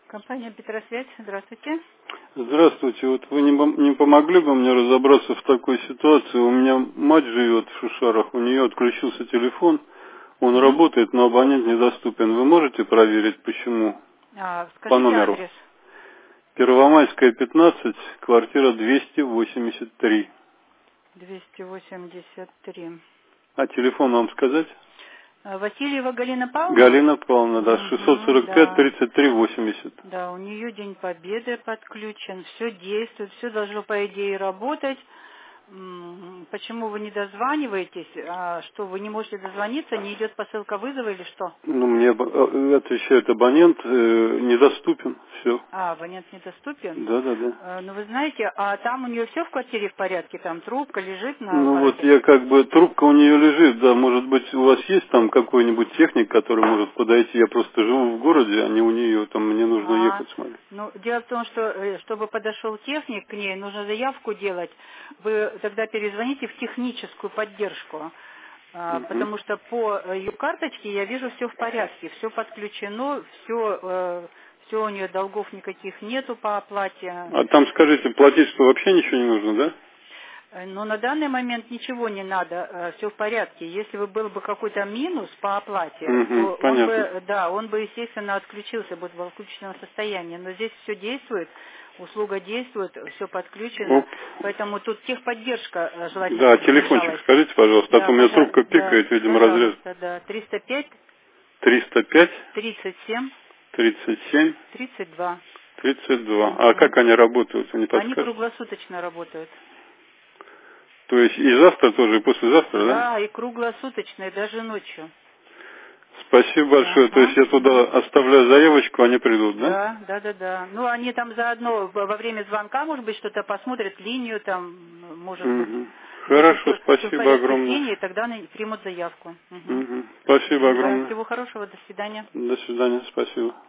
Компания Петросвязь, здравствуйте. Здравствуйте. Вот вы не помогли бы мне разобраться в такой ситуации? У меня мать живет в Шушарах, у нее отключился телефон, он работает, но абонент недоступен. Вы можете проверить, почему? По Скажите номеру. адрес. Первомайская, 15, квартира 283. 283. А телефон вам сказать? Васильева Галина Павловна? Галина Павловна, да, Угу, 645 да. 33 80. Да, у нее День Победы подключен, все действует, все должно по идее работать. Почему вы не дозваниваетесь? Что, вы не можете дозвониться? Не идет посылка вызова или что? Ну, мне отвечает абонент, недоступен, все. Абонент недоступен? Да, да, да. Ну, вы знаете, а там у нее все в квартире в порядке? Там трубка лежит на Ну вот аппарате? я трубка у нее лежит, да, может быть у вас есть там какой-нибудь техник, который может подойти, я просто живу в городе, а не у нее, там мне нужно ехать, смотри. Ну, дело в том, что чтобы подошел техник к ней, нужно заявку делать. Вы тогда перезвоните в техническую поддержку, потому что по ее карточке я вижу все в порядке, все подключено, все у нее долгов никаких нету по оплате. А там скажите, платить что вообще ничего не нужно, да? Но на данный момент ничего не надо, все в порядке. Если бы был бы какой-то минус по оплате, то он Понятно. бы, естественно, отключился бы в отключенном состоянии. Но здесь все действует, услуга действует, все подключено. Оп. Поэтому тут техподдержка желательно, Да, чтобы телефончик вмешалась. скажите, пожалуйста, а Да, то у меня трубка да, пикает, видимо, разряд. пожалуйста, да. 305 305 37 37 32. 32. А как они работают, вы не Они подскажете? круглосуточно работают. То есть и завтра тоже, и послезавтра, да? Да, и круглосуточно, и даже ночью. Спасибо большое. То есть я туда оставляю заявочку, они придут, да? Да, да, да, да. Ну, они там заодно во время звонка, может быть, что-то посмотрят, линию там, может быть. Если Хорошо, все в спасибо порядке с огромное. линией, тогда они примут заявку. Спасибо Да, огромное. всего хорошего, до свидания. До свидания, спасибо.